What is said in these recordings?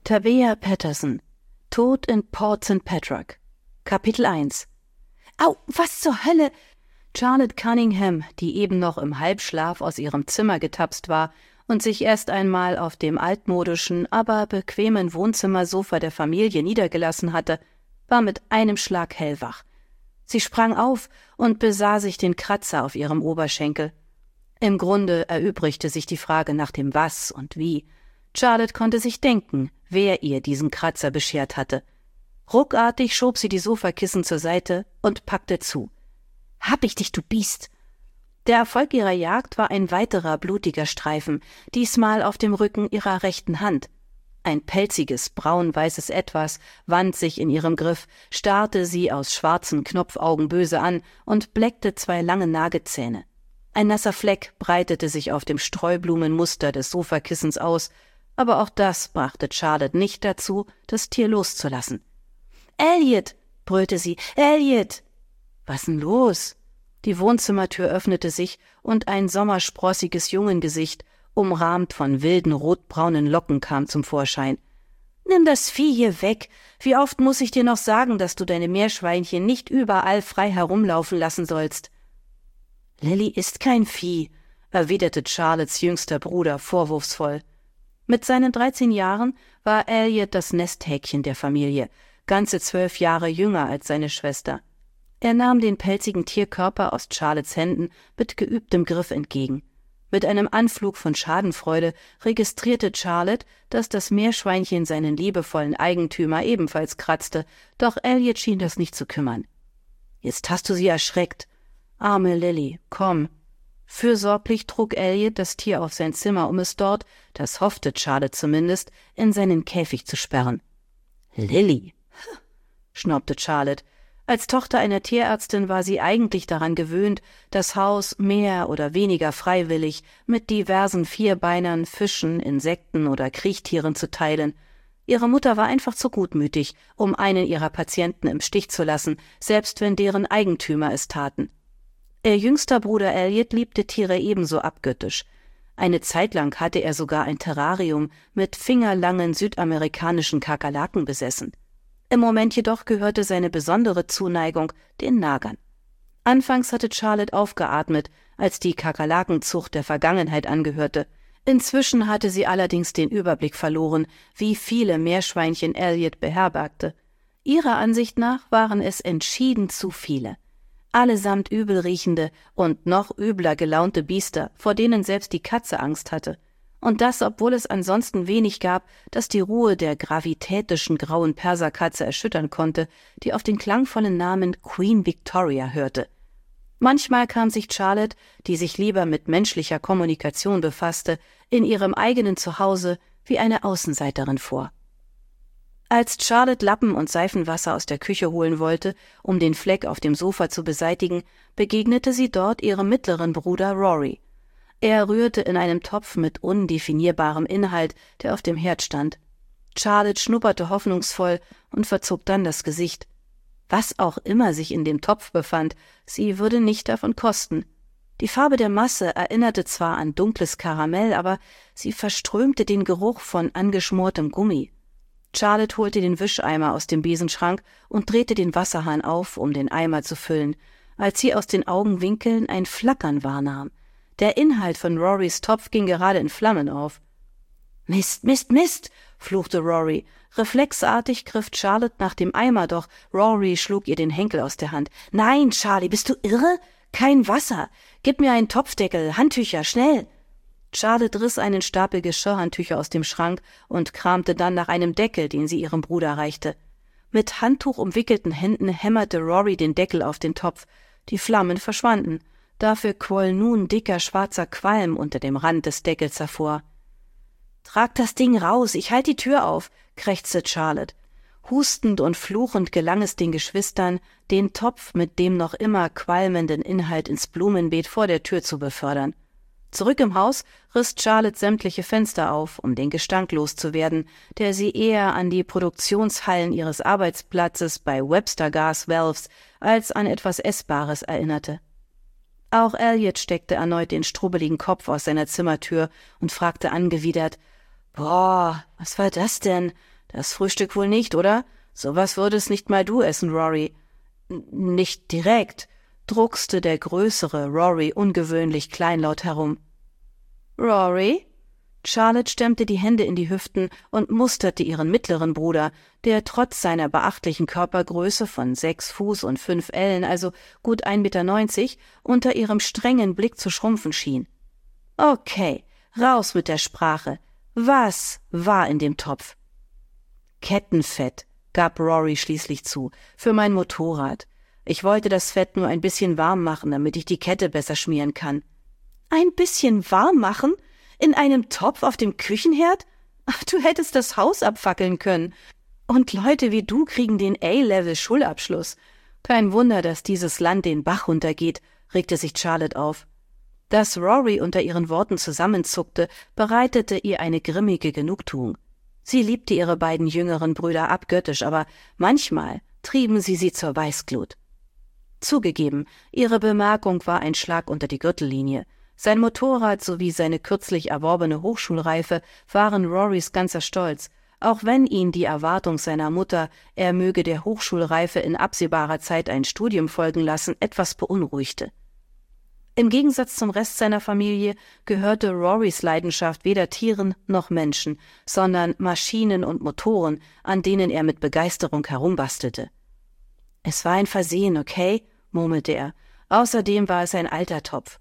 Tabea Patterson, Tod in Port St. Patrick. Kapitel 1. »Au, was zur Hölle?« Charlotte Cunningham, die eben noch im Halbschlaf aus ihrem Zimmer getapst war und sich erst einmal auf dem altmodischen, aber bequemen Wohnzimmersofa der Familie niedergelassen hatte, war mit einem Schlag hellwach. Sie sprang auf und besah sich den Kratzer auf ihrem Oberschenkel. Im Grunde erübrigte sich die Frage nach dem Was und Wie. Charlotte konnte sich denken, wer ihr diesen Kratzer beschert hatte. Ruckartig schob sie die Sofakissen zur Seite und packte zu. »Hab ich dich, du Biest!« Der Erfolg ihrer Jagd war ein weiterer blutiger Streifen, diesmal auf dem Rücken ihrer rechten Hand. Ein pelziges, braun-weißes Etwas wand sich in ihrem Griff, starrte sie aus schwarzen Knopfaugen böse an und bleckte 2 lange Nagezähne. Ein nasser Fleck breitete sich auf dem Streublumenmuster des Sofakissens aus, aber auch das brachte Charlotte nicht dazu, das Tier loszulassen. »Elliot«, brüllte sie, »Elliot!« »Was denn los?« Die Wohnzimmertür öffnete sich und ein sommersprossiges Jungengesicht, umrahmt von wilden rotbraunen Locken, kam zum Vorschein. »Nimm das Vieh hier weg! Wie oft muss ich dir noch sagen, dass du deine Meerschweinchen nicht überall frei herumlaufen lassen sollst?« »Lily ist kein Vieh«, erwiderte Charlottes jüngster Bruder vorwurfsvoll. Mit seinen 13 Jahren war Elliot das Nesthäkchen der Familie, ganze 12 Jahre jünger als seine Schwester. Er nahm den pelzigen Tierkörper aus Charlottes Händen mit geübtem Griff entgegen. Mit einem Anflug von Schadenfreude registrierte Charlotte, dass das Meerschweinchen seinen liebevollen Eigentümer ebenfalls kratzte, doch Elliot schien das nicht zu kümmern. »Jetzt hast du sie erschreckt. Arme Lily, komm.« Fürsorglich trug Elliot das Tier auf sein Zimmer, um es dort, das hoffte Charlotte zumindest, in seinen Käfig zu sperren. »Lily«, schnaubte Charlotte. Als Tochter einer Tierärztin war sie eigentlich daran gewöhnt, das Haus mehr oder weniger freiwillig mit diversen Vierbeinern, Fischen, Insekten oder Kriechtieren zu teilen. Ihre Mutter war einfach zu gutmütig, um einen ihrer Patienten im Stich zu lassen, selbst wenn deren Eigentümer es taten. Ihr jüngster Bruder Elliot liebte Tiere ebenso abgöttisch. Eine Zeit lang hatte er sogar ein Terrarium mit fingerlangen südamerikanischen Kakerlaken besessen. Im Moment jedoch gehörte seine besondere Zuneigung den Nagern. Anfangs hatte Charlotte aufgeatmet, als die Kakerlakenzucht der Vergangenheit angehörte. Inzwischen hatte sie allerdings den Überblick verloren, wie viele Meerschweinchen Elliot beherbergte. Ihrer Ansicht nach waren es entschieden zu viele. Allesamt übelriechende und noch übler gelaunte Biester, vor denen selbst die Katze Angst hatte. Und das, obwohl es ansonsten wenig gab, das die Ruhe der gravitätischen grauen Perserkatze erschüttern konnte, die auf den klangvollen Namen Queen Victoria hörte. Manchmal kam sich Charlotte, die sich lieber mit menschlicher Kommunikation befasste, in ihrem eigenen Zuhause wie eine Außenseiterin vor. Als Charlotte Lappen und Seifenwasser aus der Küche holen wollte, um den Fleck auf dem Sofa zu beseitigen, begegnete sie dort ihrem mittleren Bruder Rory. Er rührte in einem Topf mit undefinierbarem Inhalt, der auf dem Herd stand. Charlotte schnupperte hoffnungsvoll und verzog dann das Gesicht. Was auch immer sich in dem Topf befand, sie würde nicht davon kosten. Die Farbe der Masse erinnerte zwar an dunkles Karamell, aber sie verströmte den Geruch von angeschmortem Gummi. Charlotte holte den Wischeimer aus dem Besenschrank und drehte den Wasserhahn auf, um den Eimer zu füllen, als sie aus den Augenwinkeln ein Flackern wahrnahm. Der Inhalt von Rorys Topf ging gerade in Flammen auf. »Mist, Mist, Mist«, fluchte Rory. Reflexartig griff Charlotte nach dem Eimer, doch Rory schlug ihr den Henkel aus der Hand. »Nein, Charlie, bist du irre? Kein Wasser! Gib mir einen Topfdeckel, Handtücher, schnell!« Charlotte riss einen Stapel Geschirrhandtücher aus dem Schrank und kramte dann nach einem Deckel, den sie ihrem Bruder reichte. Mit Handtuch umwickelten Händen hämmerte Rory den Deckel auf den Topf. Die Flammen verschwanden. Dafür quoll nun dicker schwarzer Qualm unter dem Rand des Deckels hervor. »Trag das Ding raus, ich halt die Tür auf«, krächzte Charlotte. Hustend und fluchend gelang es den Geschwistern, den Topf mit dem noch immer qualmenden Inhalt ins Blumenbeet vor der Tür zu befördern. Zurück im Haus riss Charlotte sämtliche Fenster auf, um den Gestank loszuwerden, der sie eher an die Produktionshallen ihres Arbeitsplatzes bei Webster Gas Valves als an etwas Essbares erinnerte. Auch Elliot steckte erneut den strubbeligen Kopf aus seiner Zimmertür und fragte angewidert: »Boah, was war das denn? Das Frühstück wohl nicht, oder? Sowas würdest nicht mal du essen, Rory. Nicht direkt, druckste der größere Rory ungewöhnlich kleinlaut herum. Rory? Charlotte stemmte die Hände in die Hüften und musterte ihren mittleren Bruder, der trotz seiner beachtlichen Körpergröße von 6 Fuß und 5 Ellen, also gut 1,90 Meter, unter ihrem strengen Blick zu schrumpfen schien. Okay, raus mit der Sprache. Was war in dem Topf? Kettenfett, gab Rory schließlich zu, für mein Motorrad. Ich wollte das Fett nur ein bisschen warm machen, damit ich die Kette besser schmieren kann. Ein bisschen warm machen? In einem Topf auf dem Küchenherd? Ach, du hättest das Haus abfackeln können. Und Leute wie du kriegen den A-Level-Schulabschluss. Kein Wunder, dass dieses Land den Bach runtergeht, regte sich Charlotte auf. Dass Rory unter ihren Worten zusammenzuckte, bereitete ihr eine grimmige Genugtuung. Sie liebte ihre beiden jüngeren Brüder abgöttisch, aber manchmal trieben sie zur Weißglut. Zugegeben, ihre Bemerkung war ein Schlag unter die Gürtellinie. Sein Motorrad sowie seine kürzlich erworbene Hochschulreife waren Rorys ganzer Stolz, auch wenn ihn die Erwartung seiner Mutter, er möge der Hochschulreife in absehbarer Zeit ein Studium folgen lassen, etwas beunruhigte. Im Gegensatz zum Rest seiner Familie gehörte Rorys Leidenschaft weder Tieren noch Menschen, sondern Maschinen und Motoren, an denen er mit Begeisterung herumbastelte. »Es war ein Versehen, okay?« murmelte er. »Außerdem war es ein alter Topf.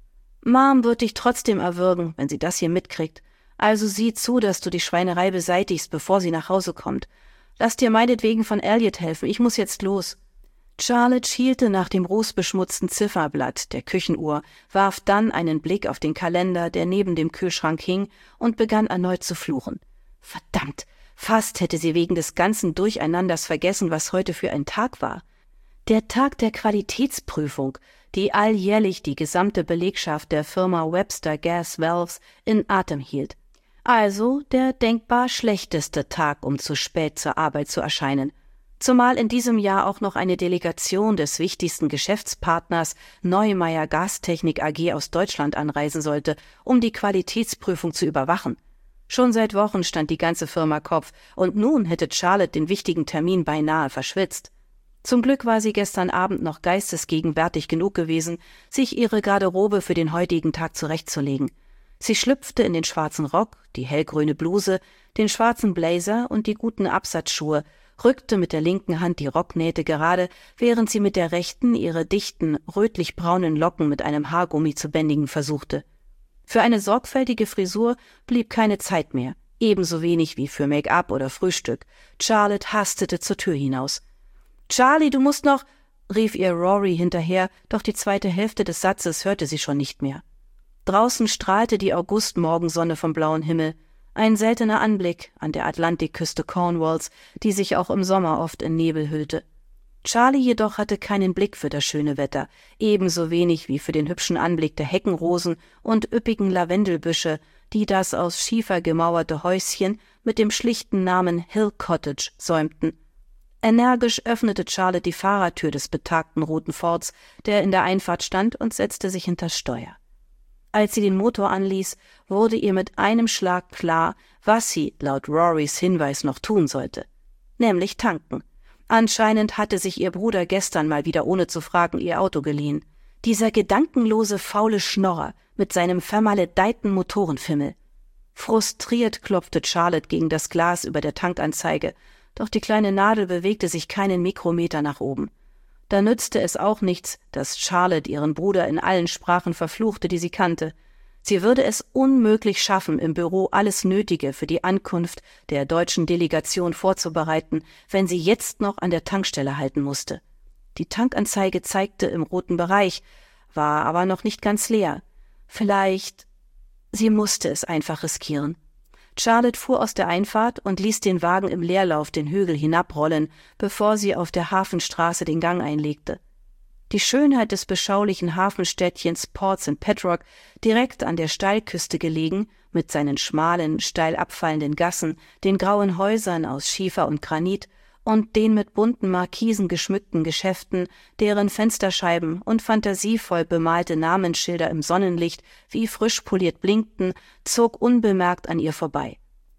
Mom wird dich trotzdem erwürgen, wenn sie das hier mitkriegt. Also sieh zu, dass du die Schweinerei beseitigst, bevor sie nach Hause kommt. Lass dir meinetwegen von Elliot helfen, ich muss jetzt los.« Charlotte schielte nach dem rußbeschmutzten Zifferblatt der Küchenuhr, warf dann einen Blick auf den Kalender, der neben dem Kühlschrank hing, und begann erneut zu fluchen. Verdammt, fast hätte sie wegen des ganzen Durcheinanders vergessen, was heute für ein Tag war. Der Tag der Qualitätsprüfung, die alljährlich die gesamte Belegschaft der Firma Webster Gas Valves in Atem hielt. Also der denkbar schlechteste Tag, um zu spät zur Arbeit zu erscheinen. Zumal in diesem Jahr auch noch eine Delegation des wichtigsten Geschäftspartners Neumeier Gastechnik AG aus Deutschland anreisen sollte, um die Qualitätsprüfung zu überwachen. Schon seit Wochen stand die ganze Firma Kopf, und nun hätte Charlotte den wichtigen Termin beinahe verschwitzt. Zum Glück war sie gestern Abend noch geistesgegenwärtig genug gewesen, sich ihre Garderobe für den heutigen Tag zurechtzulegen. Sie schlüpfte in den schwarzen Rock, die hellgrüne Bluse, den schwarzen Blazer und die guten Absatzschuhe, rückte mit der linken Hand die Rocknähte gerade, während sie mit der rechten ihre dichten, rötlich-braunen Locken mit einem Haargummi zu bändigen versuchte. Für eine sorgfältige Frisur blieb keine Zeit mehr, ebenso wenig wie für Make-up oder Frühstück. Charlotte hastete zur Tür hinaus. »Charlie, du musst noch«, rief ihr Rory hinterher, doch die zweite Hälfte des Satzes hörte sie schon nicht mehr. Draußen strahlte die Augustmorgensonne vom blauen Himmel, ein seltener Anblick an der Atlantikküste Cornwalls, die sich auch im Sommer oft in Nebel hüllte. Charlie jedoch hatte keinen Blick für das schöne Wetter, ebenso wenig wie für den hübschen Anblick der Heckenrosen und üppigen Lavendelbüsche, die das aus Schiefer gemauerte Häuschen mit dem schlichten Namen Hill Cottage säumten. Energisch öffnete Charlotte die Fahrertür des betagten roten Fords, der in der Einfahrt stand, und setzte sich hinters Steuer. Als sie den Motor anließ, wurde ihr mit einem Schlag klar, was sie laut Rorys Hinweis noch tun sollte, nämlich tanken. Anscheinend hatte sich ihr Bruder gestern mal wieder ohne zu fragen ihr Auto geliehen. Dieser gedankenlose, faule Schnorrer mit seinem vermaledeiten Motorenfimmel. Frustriert klopfte Charlotte gegen das Glas über der Tankanzeige, doch die kleine Nadel bewegte sich keinen Mikrometer nach oben. Da nützte es auch nichts, dass Charlotte ihren Bruder in allen Sprachen verfluchte, die sie kannte. Sie würde es unmöglich schaffen, im Büro alles Nötige für die Ankunft der deutschen Delegation vorzubereiten, wenn sie jetzt noch an der Tankstelle halten musste. Die Tankanzeige zeigte im roten Bereich, war aber noch nicht ganz leer. Vielleicht... Sie musste es einfach riskieren. Charlotte fuhr aus der Einfahrt und ließ den Wagen im Leerlauf den Hügel hinabrollen, bevor sie auf der Hafenstraße den Gang einlegte. Die Schönheit des beschaulichen Hafenstädtchens Port St. Petrock, direkt an der Steilküste gelegen, mit seinen schmalen, steil abfallenden Gassen, den grauen Häusern aus Schiefer und Granit und den mit bunten Markisen geschmückten Geschäften, deren Fensterscheiben und fantasievoll bemalte Namensschilder im Sonnenlicht wie frisch poliert blinkten, zog unbemerkt an ihr vorbei.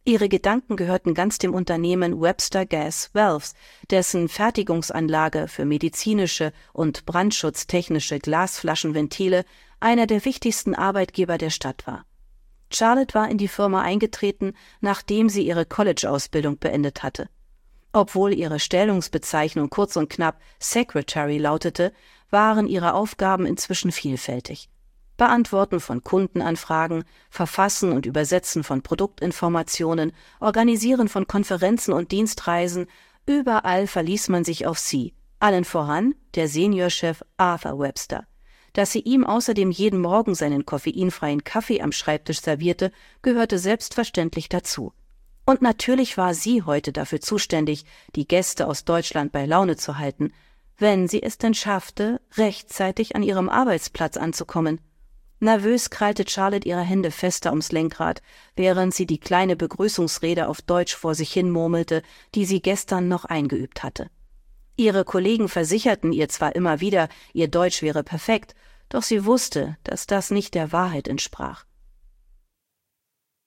Ihre Gedanken gehörten ganz dem Unternehmen Webster Gas Valves, dessen Fertigungsanlage für medizinische und brandschutztechnische Glasflaschenventile einer der wichtigsten Arbeitgeber der Stadt war. Charlotte war in die Firma eingetreten, nachdem sie ihre College-Ausbildung beendet hatte. Obwohl ihre Stellungsbezeichnung kurz und knapp Secretary lautete, waren ihre Aufgaben inzwischen vielfältig. Beantworten von Kundenanfragen, Verfassen und Übersetzen von Produktinformationen, Organisieren von Konferenzen und Dienstreisen, überall verließ man sich auf sie, allen voran der Seniorchef Arthur Webster. Dass sie ihm außerdem jeden Morgen seinen koffeinfreien Kaffee am Schreibtisch servierte, gehörte selbstverständlich dazu. Und natürlich war sie heute dafür zuständig, die Gäste aus Deutschland bei Laune zu halten, wenn sie es denn schaffte, rechtzeitig an ihrem Arbeitsplatz anzukommen. Nervös krallte Charlotte ihre Hände fester ums Lenkrad, während sie die kleine Begrüßungsrede auf Deutsch vor sich hin murmelte, die sie gestern noch eingeübt hatte. Ihre Kollegen versicherten ihr zwar immer wieder, ihr Deutsch wäre perfekt, doch sie wusste, dass das nicht der Wahrheit entsprach.